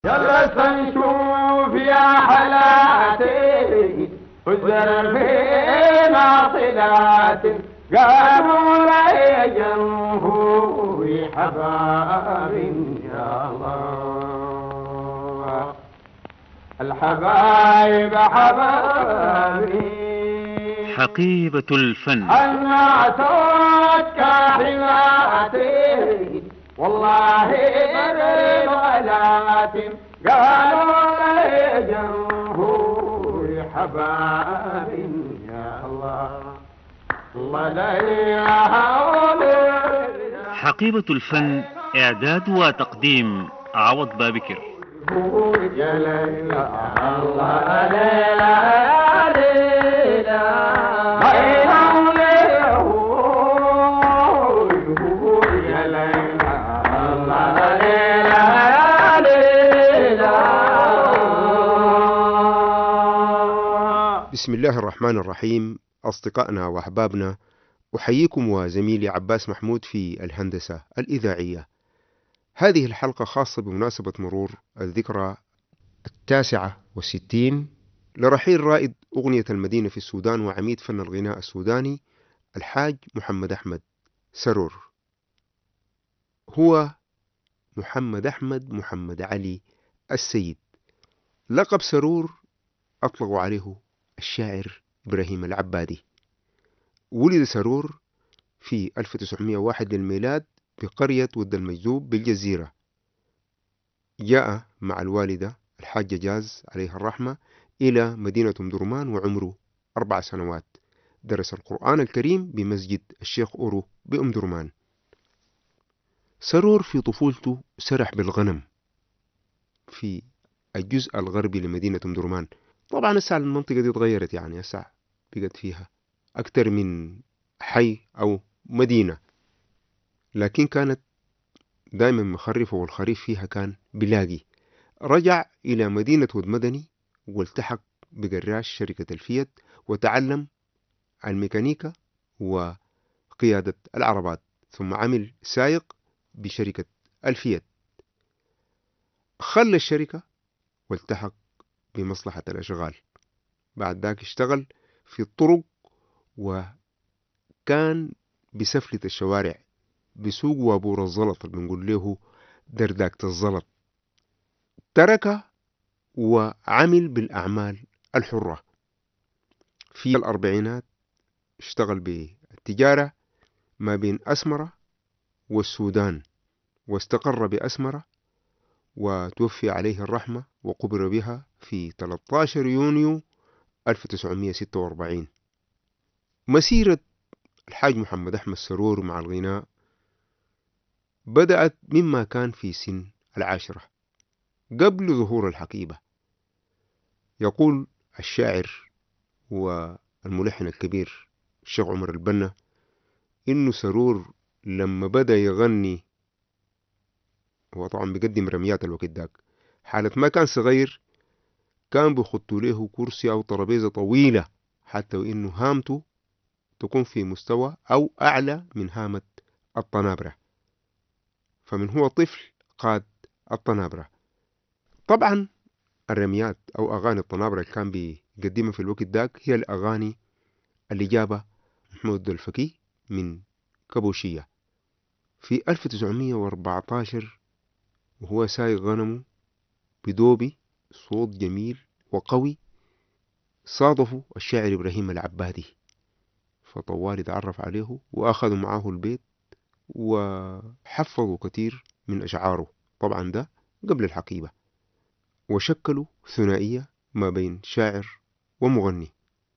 يلا سنشوف يا حلاتي والزرع فينا طلعت قالوا لا جنبه حباب يا الله الحبايب حبابي حقيبة الفن الناس كاحلاتي والله بريد ولاتم قالوا لي جمهور حباب يا الله الله لا يهول. حقيبة الفن إعداد وتقديم عوض بابكر. يا ليلى الله ليلى ليلى بسم الله الرحمن الرحيم. أصدقائنا وأحبابنا، أحييكم وزميلي عباس محمود في الهندسة الإذاعية. هذه الحلقة خاصة بمناسبة مرور الذكرى 69 لرحيل رائد أغنية المدينة في السودان وعميد فن الغناء السوداني الحاج محمد أحمد سرور. هو محمد أحمد محمد علي السيد. لقب سرور أطلقوا عليه الشاعر إبراهيم العبادي. ولد سرور في 1901 للميلاد بقرية ود المجذوب بالجزيرة. جاء مع الوالدة الحاجة جاز عليها الرحمة إلى مدينة أم درمان وعمره 4 سنوات. درس القرآن الكريم بمسجد الشيخ أورو بأم درمان. سرور في طفولته سرح بالغنم في الجزء الغربي لمدينة أم درمان. طبعا هسه المنطقة دي تغيرت، يعني هسه بقت فيها أكثر من حي أو مدينة، لكن كانت دائما مخرفة والخريف فيها كان بلاقي. رجع إلى مدينة ود مدني والتحق بقراش شركة الفيت وتعلم الميكانيكا وقيادة العربات، ثم عمل سائق بشركة الفيت. خلى الشركة والتحق بمصلحة الأشغال. بعد ذاك اشتغل في الطرق وكان بسفلة الشوارع بسوق وابور الزلط اللي بنقول له درداكة الزلط. ترك وعمل بالأعمال الحرة. في الأربعينات اشتغل بالتجارة ما بين أسمرة والسودان، واستقر بأسمرة وتوفي عليه الرحمة وقبر بها في 13 يونيو 1946. مسيرة الحاج محمد أحمد سرور مع الغناء بدأت مما كان في سن 10 قبل ظهور الحقيبة. يقول الشاعر والملحن الكبير الشيخ عمر البنا إنه سرور لما بدأ يغني، هو طبعا بيقدم رميات الوقت داك، حالة ما كان صغير كان بيخطوا له كرسي أو طرابيزة طويلة حتى وإنه هامته تكون في مستوى أو أعلى من هامة الطنابرة، فمن هو طفل قاد الطنابرة. طبعا الرميات أو أغاني الطنابرة اللي كان بيقدمها في الوقت داك هي الأغاني اللي جابها محمود الفكي من كابوشية في 1914 وهو سايق غنمه بدوبي صوت جميل وقوي. صادفوا الشاعر إبراهيم العبادي، فطوال يتعرف عليه وأخذوا معه البيت وحفظوا كثير من أشعاره، طبعا ده قبل الحقيبة، وشكلوا ثنائية ما بين شاعر ومغني.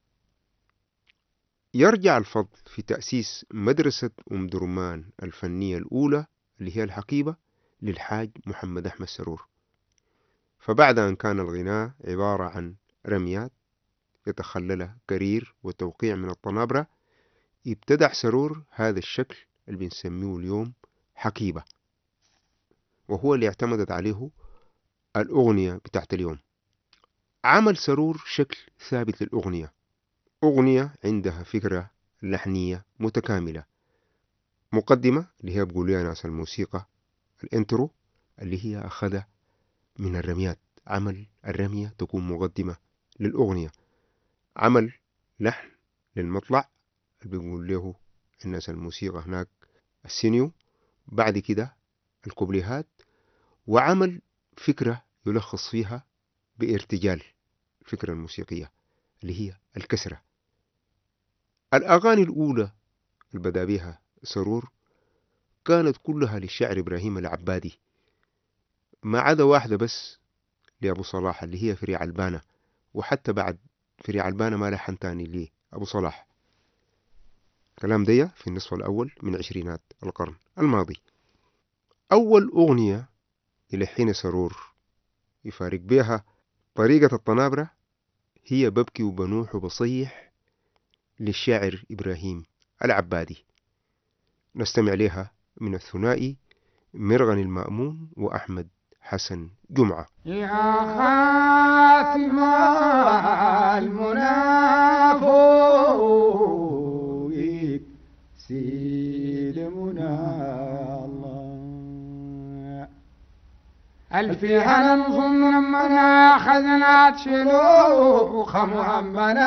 يرجع الفضل في تأسيس مدرسة أم درمان الفنية الأولى اللي هي الحقيبة للحاج محمد أحمد سرور. فبعد أن كان الغناء عبارة عن رميات يتخللها كرير وتوقيع من الطنابرة، ابتدع سرور هذا الشكل اللي بنسميه اليوم حقيبة، وهو اللي اعتمدت عليه الأغنية بتاعت اليوم. عمل سرور شكل ثابت للأغنية، أغنية عندها فكرة لحنية متكاملة، مقدمة اللي هي بقول لها ناس الموسيقى الانترو اللي هي أخذ من الرميات، عمل الرمية تكون مقدمة للأغنية، عمل لحن للمطلع اللي بيقول له الناس الموسيقى هناك السينيو، بعد كده الكوبليهات، وعمل فكرة يلخص فيها بارتجال الفكرة الموسيقية اللي هي الكسرة. الأغاني الأولى اللي بدأ بها سرور كانت كلها للشاعر إبراهيم العبادي، ما عدا واحدة بس لأبو صلاح اللي هي فريع البانة، وحتى بعد فريع البانة ما لحن تاني ليه أبو صلاح. كلام دي في النصف الأول من عشرينات القرن الماضي. أول أغنية يلحن سرور يفارق بها طريقة الطنابرة هي ببكي وبنوح وبصيح للشاعر إبراهيم العبادي. نستمع لها من الثنائي مرغن المأمون وأحمد حسن جمعة. يا خاتم المنافق سلمنا الله الفيها ننظم لما أخذنا تشلوخ محمنا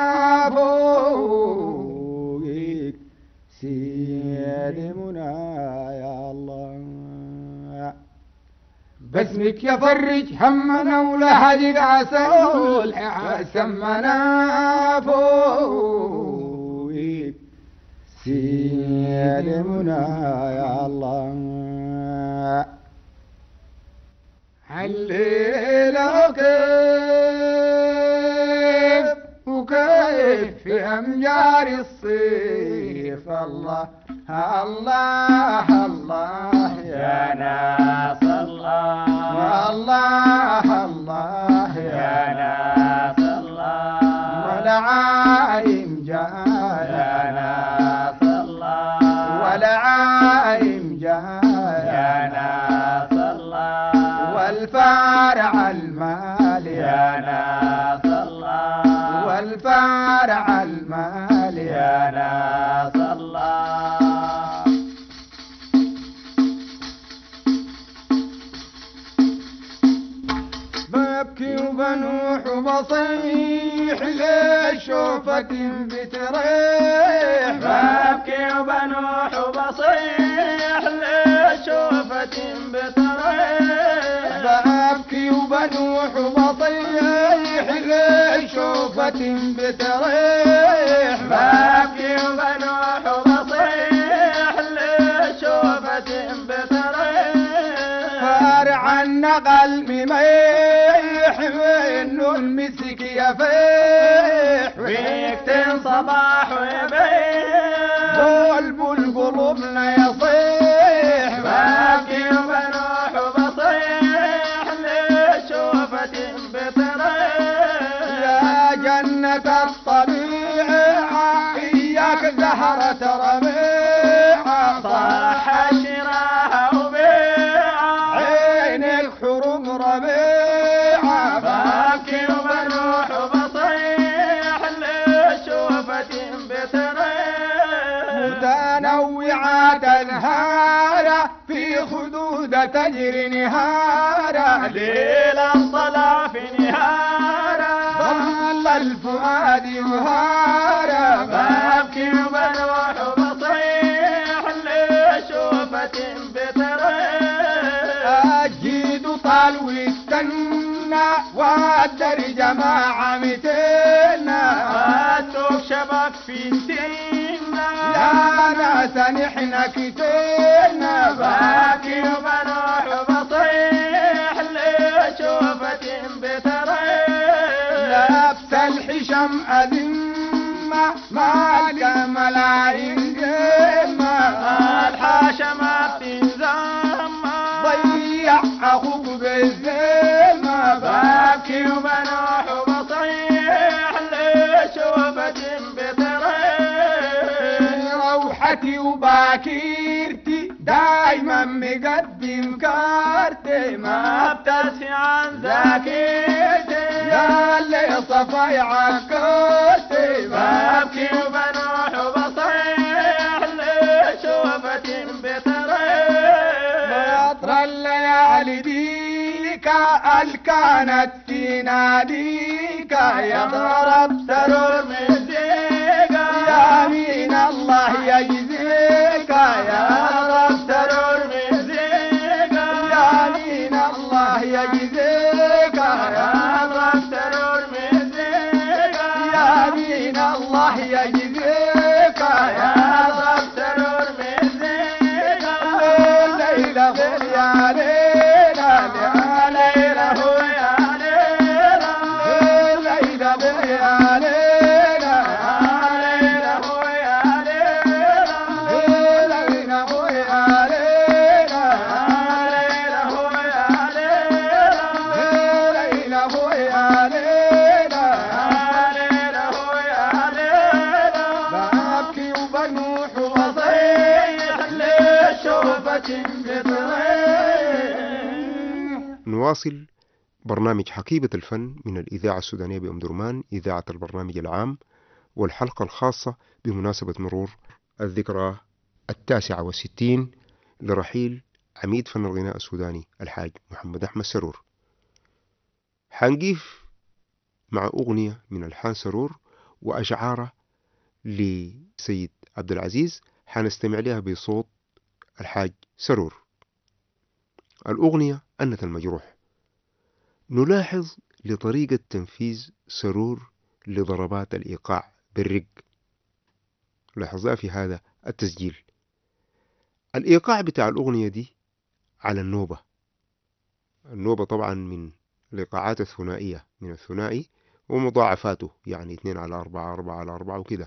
فوق سلمنا يا الله باسمك يفرج همنا ولهجك عسول سمنا فوق سلمنا يا الله الليلة كيف وكيف في أمجار الصيف الله الله الله يا ناس الله الله الله يا ناس الله ولا عايم جاي يا ناس الله ولا عايم جاي يا ناس الله والفارع المال يا ناس الله والفارع المال يا ناس الله ببكي وبنوح وبصيح لشوفة بتريح ببكي وبنوح وبصيح لشوفة بتريح ببكي وبنوح وبصيح لشوفة بتريح ببكي وبنوح وبصيح لشوفة بتريح فارع النقل مميح منه المسك يفيح ويكتم صباح ويبيح بلبل قلوبنا يصيح باكي وبنوح وبصيح لشوفة بتريح يا جنة الطبيعة إياك زهرة ربيعة صح شراها وبيعة عينك حرم ربيعة باكي وبنوح وبصيح لشوفة بتريح متنوعات الهارة في خدود تجري نهارة ليلا طلع في نهارة ظل الفؤاد يهارة ببكي وبنوح وبصيح لشوفة بتريح أجيد طال واستنى وادر جماعة متنا أتوب شبك في انتنا لا ناس نحن كتنا باكي وبنوح وبصيح لشوفة بتريح لابس الحشم أذمة مالك ملايين قمة الحاشا ما بتنزم ضيع أخوك بالذمة باكي وبنوح وبصيح لشوفة بتريح روحتي وباكيرتي دايما مقدم كارتي ما بتسهي عن ذاكرتي يا اللي صفاي عكرتي ببكي وبنوح وبصيح لشوفة بتريح بطر الليالي دي الكانت في ناديك يضرب سرور مزيكا يا مين الله يجزيك يضرب سرور مزيكا يا مين الله يجزيك يضرب سرور مزيكا يا مين الله يجزيك يضرب سرور مزيكا الليلة يا ليلة يا ليلة يا ليلة الليلة يا ليلة يا ببكي وبنوح وصيح لشوفة بطريح. نواصل برنامج حقيبة الفن من الإذاعة السودانية بأم درمان، إذاعة البرنامج العام، والحلقة الخاصة بمناسبة مرور الذكرى 69 لرحيل عميد فن الغناء السوداني الحاج محمد أحمد سرور. حنقيف مع أغنية من ألحان سرور وأشعاره لسيد عبد العزيز، حنستمع لها بصوت الحاج سرور. الأغنية أنة المجروح. نلاحظ لطريقة تنفيذ سرور لضربات الإيقاع بالرق، لاحظها في هذا التسجيل. الإيقاع بتاع الأغنية دي على النوبة. النوبة طبعا من الإيقاعات الثنائية، من الثنائي ومضاعفاته، يعني 2 على 4 4 على 4 وكده.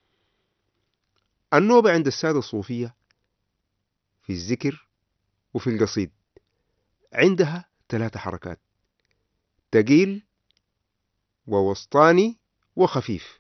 النوبة عند السادة الصوفية في الذكر وفي القصيد عندها 3 حركات: تقيل ووسطاني وخفيف.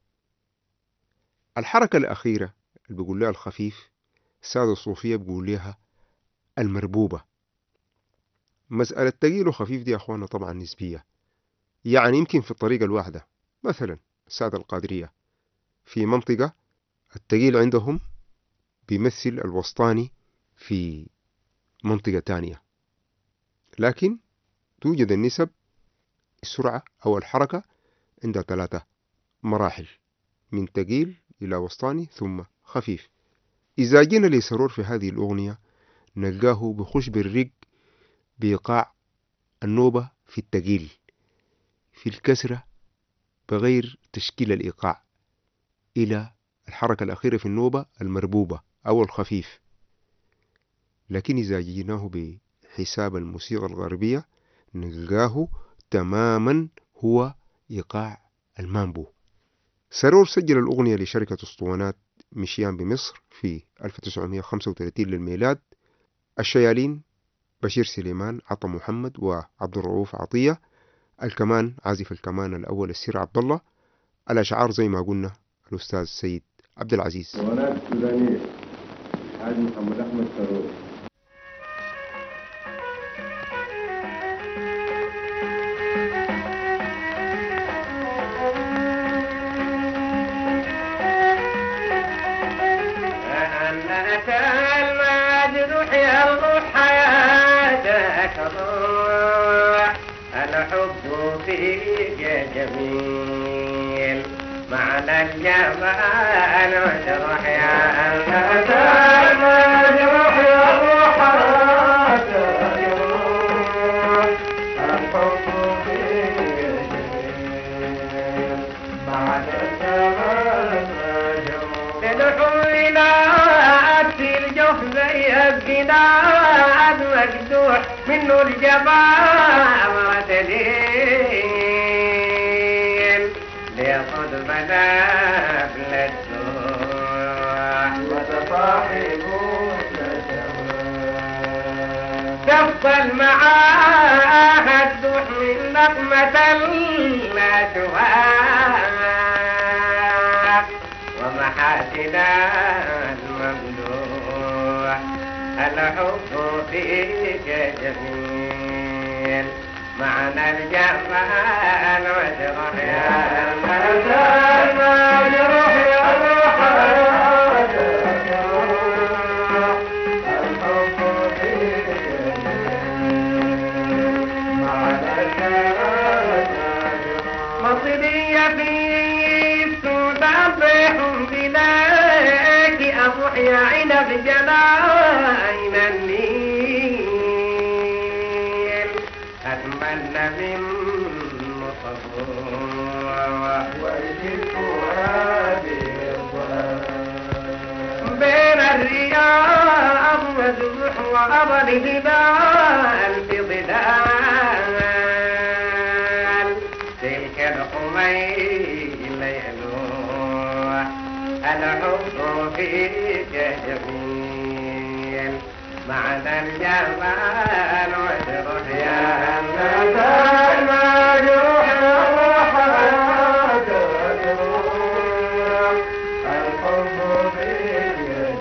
الحركة الأخيرة اللي بيقول لها الخفيف، السادة الصوفية بيقول لها المربوبة. مسألة تقيل وخفيف دي يا أخوانا طبعا نسبية، يعني يمكن في الطريقة الواحدة. مثلا السادة القادرية في منطقة التقيل عندهم بيمثل الوسطاني في منطقة تانية، لكن توجد النسب السرعة أو الحركة عندها 3 مراحل، من تقيل إلى وسطاني ثم خفيف. إذا جينا لسرور في هذه الأغنية نلقاه بخش بالرق بإيقاع النوبة في التقيل، في الكسرة بغير تشكيل الإيقاع، إلى الحركة الأخيرة في النوبة المربوبة أو الخفيف. لكن إذا جيناه بحساب الموسيقى الغربية نلقاه تماما هو إيقاع المامبو. سرور سجل الأغنية لشركة اسطوانات مشيان بمصر في 1935 للميلاد. الشيالين بشير سليمان، عطا محمد، وعبد الرؤوف عطية. الكمان عازف الكمان الأول السير عبد الله. الأشعار زي ما قلنا الأستاذ سيد عبد العزيز. اسطوانات سودانية حاج محمد أحمد سرور. الحب فيك جميل معنى الجمال وجرح يا المجروح يا روح الحب فيك جميل معنى الجمال تدعو إلى أكل الجوف زي الجناد مجدوح منه الجبال وتدين ليقض منابل الدوح وتصاحبون تفضل معاه الدوح من نقمة الأشواق ومحاسن الممدوح الحب فيك جميل معنى الجمال وجرح يا المجروح يا روح الحب فيك جميل وجروح يا عنب جناين النيل أتمنى من مصفوح وجدت هذه بين الرياض مذبوح وأبى الهبال في ظلال تلك الحميل يلوح الحب فيك جميل معنى الجمال وجروح يا نزال مجروح وحياة الجروح الحب فيك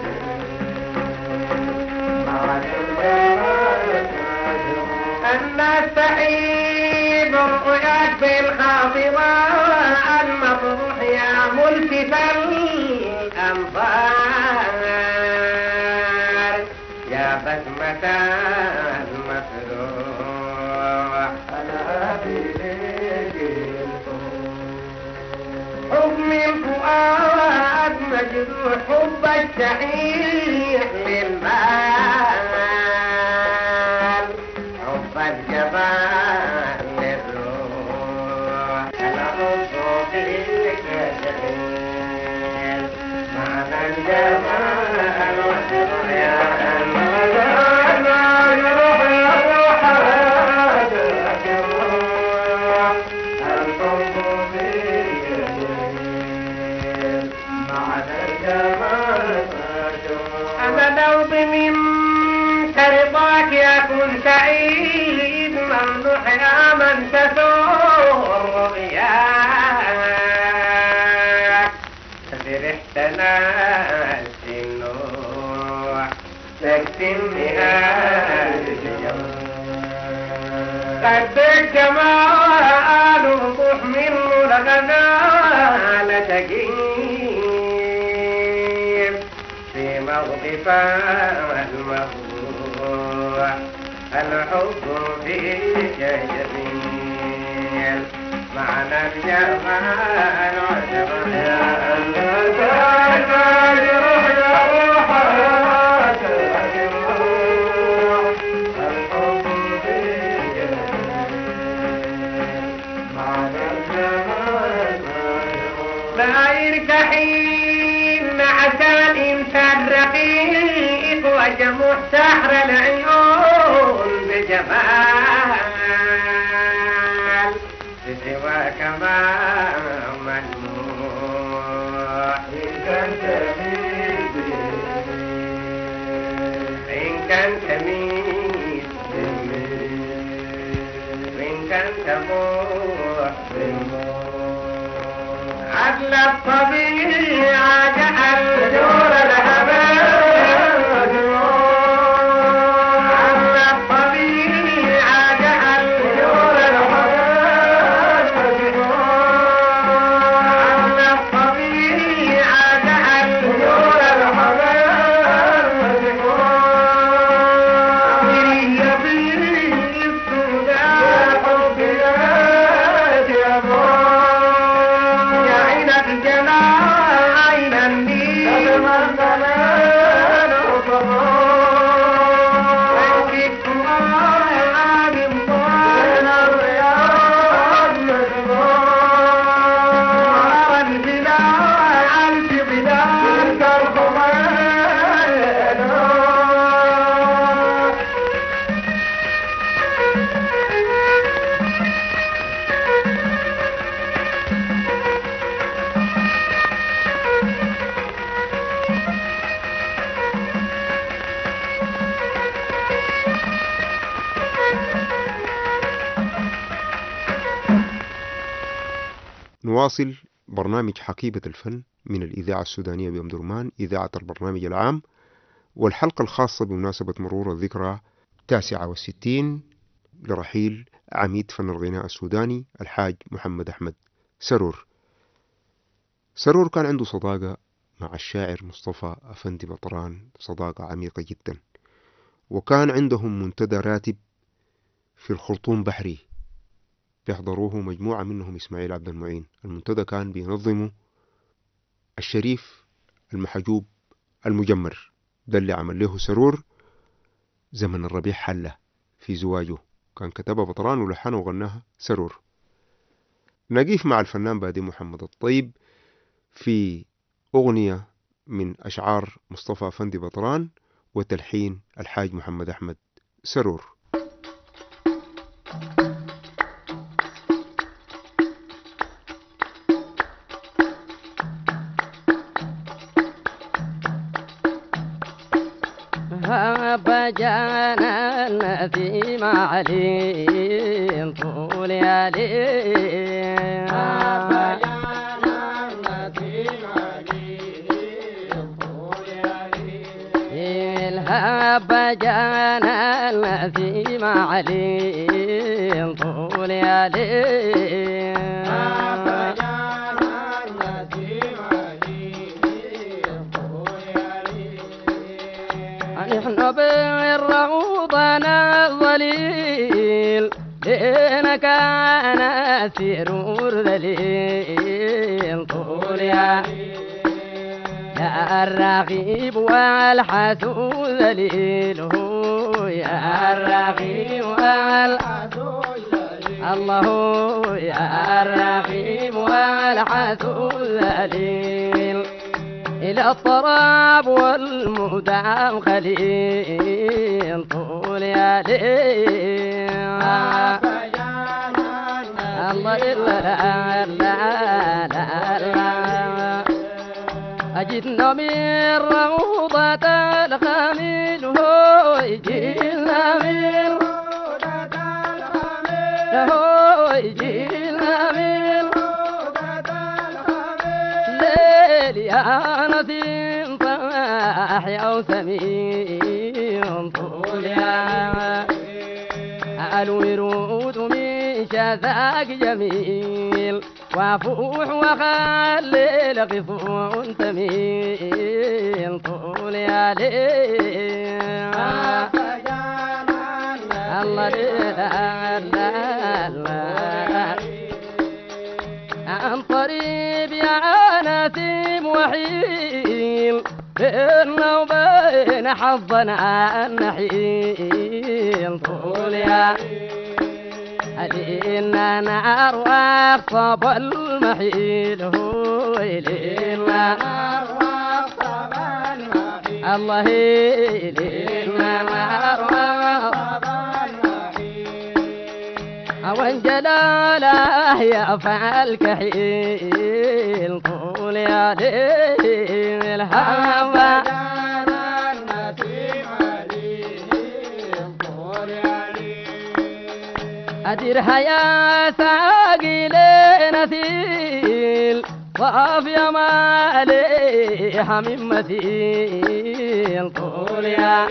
معنى الجمال الناس تعيب رؤياك بالخاطرة المطروح يا ملتف الأنظار يا بسمة المسروح أنا بيك حكم الفؤاد مجروح حب الشحيح للمال حب الجمال للروح الحب فيك جميل معنى الجمال والروح يا نزال مجروح وحياة الجروح الحب فيك معنى الجمال أنا دوب من رضاك يكون سعيد ممنوح يا من تثور رؤياك فرحتنا النوح تكتم نهاية اليوم قد الجمال وضوح منه لغزال تقيم في مغرفة المغروح الحب فيك جميل معنى الجمال وجروح يا نزال مجروح وحياة الجروح الحب فيك معنى الجمال داير كحين عسى الإنسان رقيق وجموع سحر العيون بجمال بسواك ما مجموع إن كنت إن كان تميز وإن كان تموح عدل الطبيعة جعل نور الهبال عدل الطبيعة جعل نور الهبال عدل الطبيعة جعل نور الهبال يبيل السوداء حب يا عينك جمال عين النيل أنكت فؤاد طال الرياض نرى البلاد في بلاد كالخمال نواصل برنامج حقيبة الفن من الإذاعة السودانية بأم درمان إذاعة البرنامج العام، والحلقة الخاصة بمناسبة مرور الذكرى 69 لرحيل عميد فن الغناء السوداني الحاج محمد أحمد سرور. سرور كان عنده صداقة مع الشاعر مصطفى أفندي بطران، صداقة عميقة جدا، وكان عندهم منتدى راتب في الخرطوم بحري بيحضروه مجموعة منهم إسماعيل عبد المعين. المنتدى كان بينظمه الشريف المحجوب المجمر ده اللي عمل له سرور زمن الربيع حلة في زواجه، كان كتبها بطران ولحنها وغناها سرور. نقيف مع الفنان بادي محمد الطيب في أغنية من أشعار مصطفى أفندي بطران وتلحين الحاج محمد أحمد سرور. بجانا النسيم علي طول يا ليل، بجانا النسيم علي طول يا ليل، بجانا النسيم علي طول يا ليل، نحن بالروضنا الظليل لنا كان سرور ذليل طول يا الرغيب والحسود ذليل، هو يا الرغيب والحسود الله يا الرغيب والحسود ذليل، إلى الطراب والمدام خليل طول يا ليل، الله إلا لا لا لا أجدنا من روضة الخميل، هو يجينا من روضة الخميل، هو يجينا من روضة الخميل، يا نسيم صاح يا سمين طول يا الورود من شذاك جميل، وفوح وخلي الغصون تميل طول يا ليل، الله لا لا لا عن طريب يا نسيم وحيل، بيننا وبين حظنا النحيل طول يا ليلنا نار واقصب المحيل، هو ليلنا نار واقصب المحيل، الله ليلنا نار واقصب المحيل، وان جلاله يا فعل كحيل طول يا ليل، الهوى أديرها يا ساقي لنسيل، طاف يا ماليها من مثيل طول يا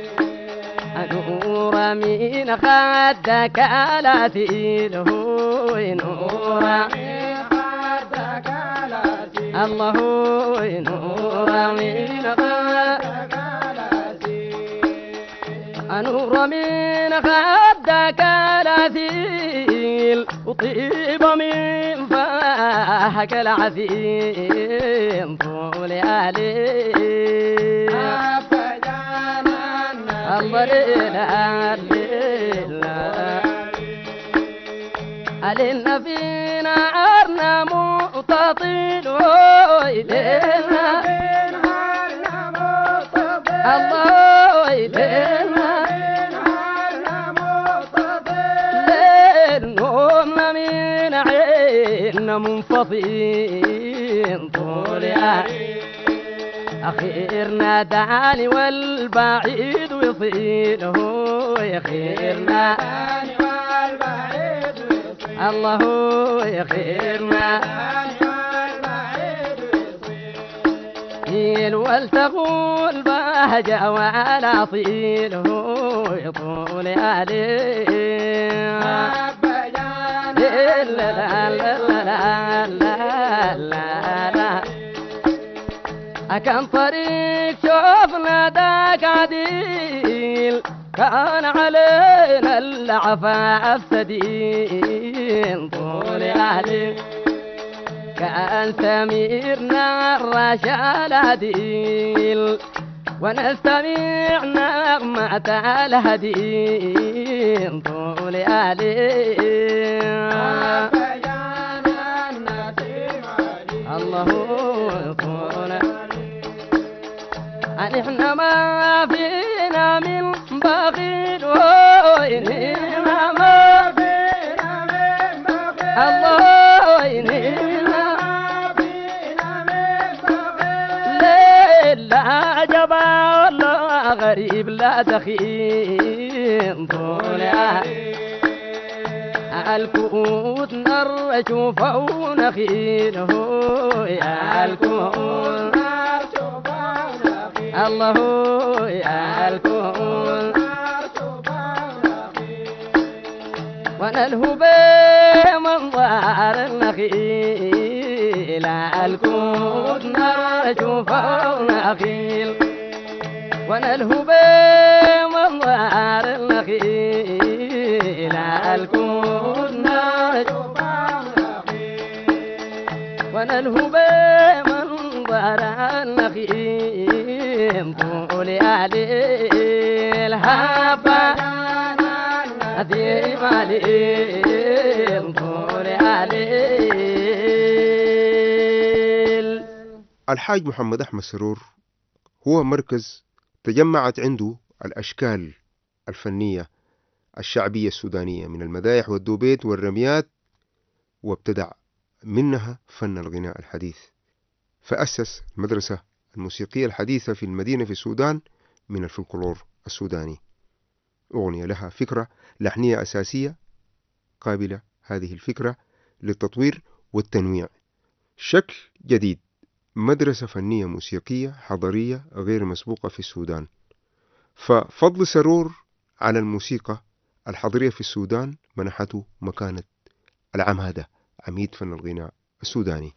نور من خدك لا تيل، هو نور من خدك لا تيل، الله نور من خدك لا تيل، نور من خدك لا تيل، وطيب من فاحك العسيل طول يا ليل، الله لا لا علينا في نارنا مقتطل، ويلنا الله ويلنا نومنا من عيننا منفضين طول يا أخيرنا داني والبعيد ويصيل، هو يخيرنا داني والبعيد ويصيل، الله يخيرنا داني والبعيد ويصيل، والتقول بهجة ولا صيل، هو يطول يا ليل، لا لا لا لا لا لا كان طريق شوفنا داك عديل، كان علينا العفاف سديل طول عليه، كان سميرنا الرشالاديل ونستمع نغمة الهديل طول الله طول احنا ما فينا من بخيل وإننا ما فينا من بخيل الله وإننا ما فينا من بخيل لا جبا الله غريب لا دخيل طول الكؤود نرجوفه ونخيله يا الكؤود الله يا الكون وانا الهبي منظر النخيل الكون نرجو فوق نخيل وانا الهبي منظر النخيل الكون نرجو فوق نخيل وانا الهبي منظر النخيل طول عليل هابا أديم عليل طول عليل. الحاج محمد أحمد سرور هو مركز تجمعت عنده الأشكال الفنية الشعبية السودانية من المدايح والدوبيت والرميات، وابتدع منها فن الغناء الحديث، فأسس المدرسة الموسيقية الحديثة في المدينة في السودان من الفلكلور السوداني. أغنية لها فكرة لحنية أساسية قابلة هذه الفكرة للتطوير والتنويع، شكل جديد، مدرسة فنية موسيقية حضارية غير مسبوقة في السودان. ففضل سرور على الموسيقى الحضرية في السودان منحته مكانة العمادة، عميد فن الغناء السوداني.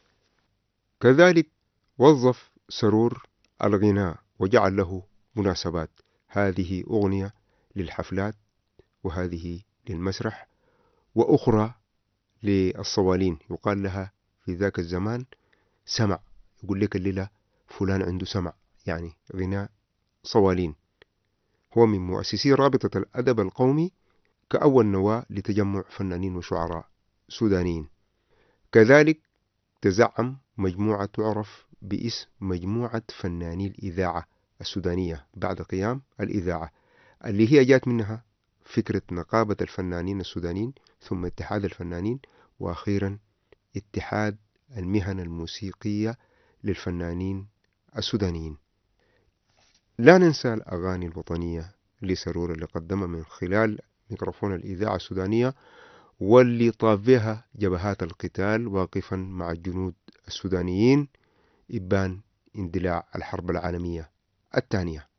كذلك وظف سرور الغناء وجعل له مناسبات، هذه أغنية للحفلات وهذه للمسرح وأخرى للصوالين، يقال لها في ذاك الزمان سمع، يقول لك الليلة فلان عنده سمع، يعني غناء صوالين. هو من مؤسسي رابطة الأدب القومي كأول نواة لتجمع فنانين وشعراء سودانيين. كذلك تزعم مجموعة تعرف باسم مجموعة فناني الإذاعة السودانية بعد قيام الإذاعة، اللي هي جات منها فكرة نقابة الفنانين السودانيين، ثم اتحاد الفنانين، وأخيرا اتحاد المهن الموسيقية للفنانين السودانيين. لا ننسى الأغاني الوطنية لسرور اللي قدمها من خلال ميكروفون الإذاعة السودانية، واللي طاف بها جبهات القتال واقفا مع الجنود السودانيين إبان اندلاع الحرب العالمية الثانية.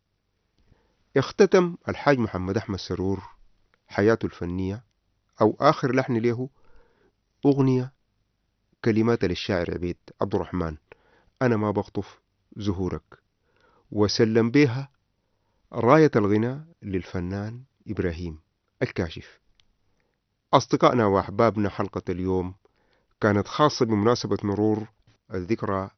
اختتم الحاج محمد أحمد سرور حياته الفنية أو آخر لحن له أغنية كلمات للشاعر عبيد عبد الرحمن، أنا ما بخطف زهورك، وسلم بها راية الغناء للفنان إبراهيم الكاشف. أصدقائنا وأحبابنا، حلقة اليوم كانت خاصة بمناسبة مرور الذكرى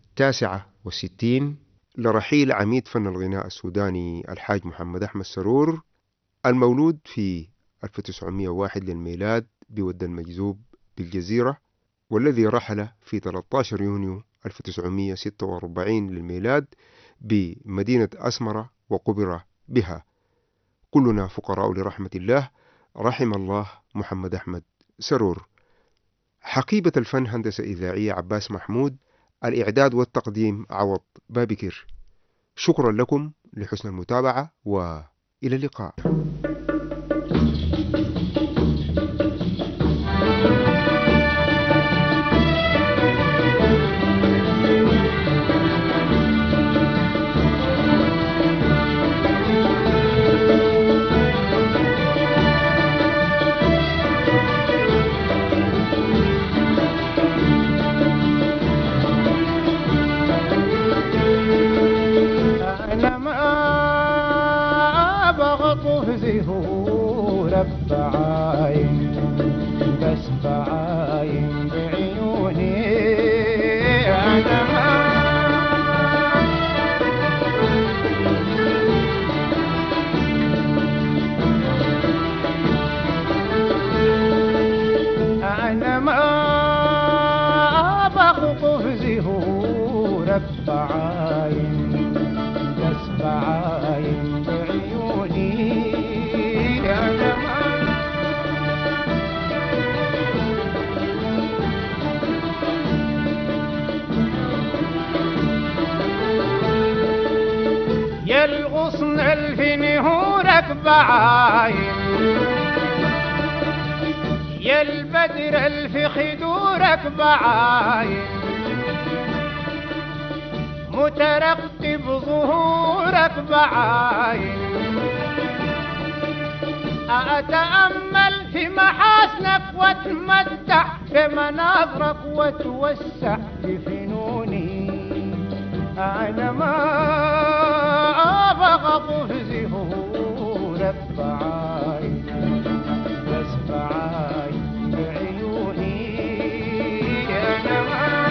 69 لرحيل عميد فن الغناء السوداني الحاج محمد أحمد سرور، المولود في 1901 للميلاد بود المجذوب بالجزيرة، والذي رحل في 13 يونيو 1946 للميلاد بمدينة أسمرة وقبر بها. كلنا فقراء لرحمة الله، رحم الله محمد أحمد سرور. حقيبة الفن هندسة إذاعية عباس محمود، الإعداد والتقديم عوض بابكر. شكرا لكم لحسن المتابعة وإلى اللقاء. أنا ما بغطف زهور بعاين، بس بعاين بعيوني شعورك بعاين بس بعاين بعيوني أنا يا الغصن الفي نهورك بعاين يا البدر الفي خدورك بعاين مترقب ظهورك بعاين أتأمل في محاسنك واتمتع في مناظرك واتوسع في فنوني أنا ما أبغض في زهورك بعاين بس بعاين بعيوني أنا ما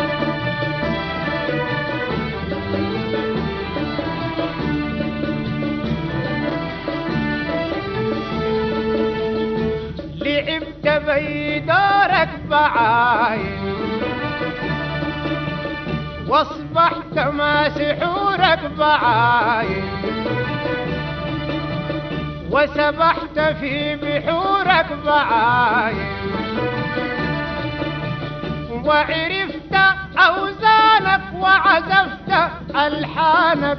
لعبت بيدارك بعاين واصبحت ما سحورك بعاين وسبحت في بحورك بعاين وعرفت أوزانك وعزفت ألحانك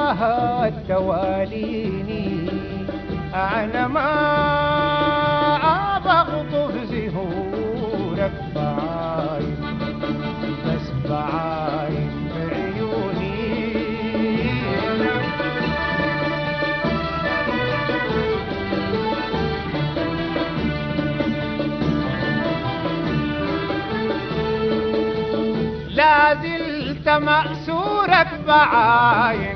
تواليني أنا ما أبغض في زهورك بعاين بس بعاين بعيوني لا زلت مأسورك بعاين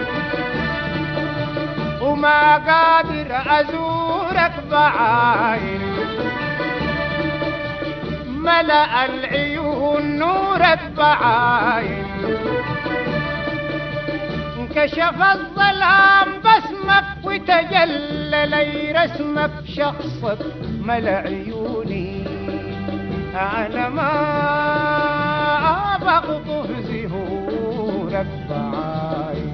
وما قادر أزورك بعاين ملأ العيون نورك بعاين انكشف الظلام باسمك وتجلى لي رسمك شخصك ملأ عيوني أنا ما أبغض في زهورك بعاين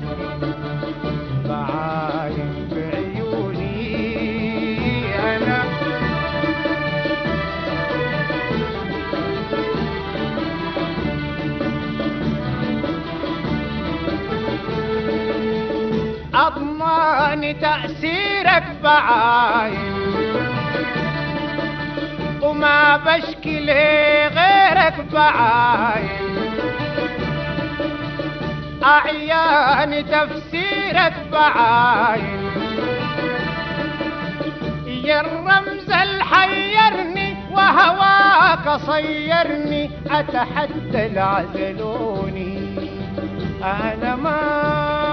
بعاين بعيوني أنا أضمن تأثيرك بعاين وما بشكي لغيرك بعاين أعيان تفسيرك بعاين يا الرمز الحيرني وهواك صيرني أتحدى العزلوني أنا ما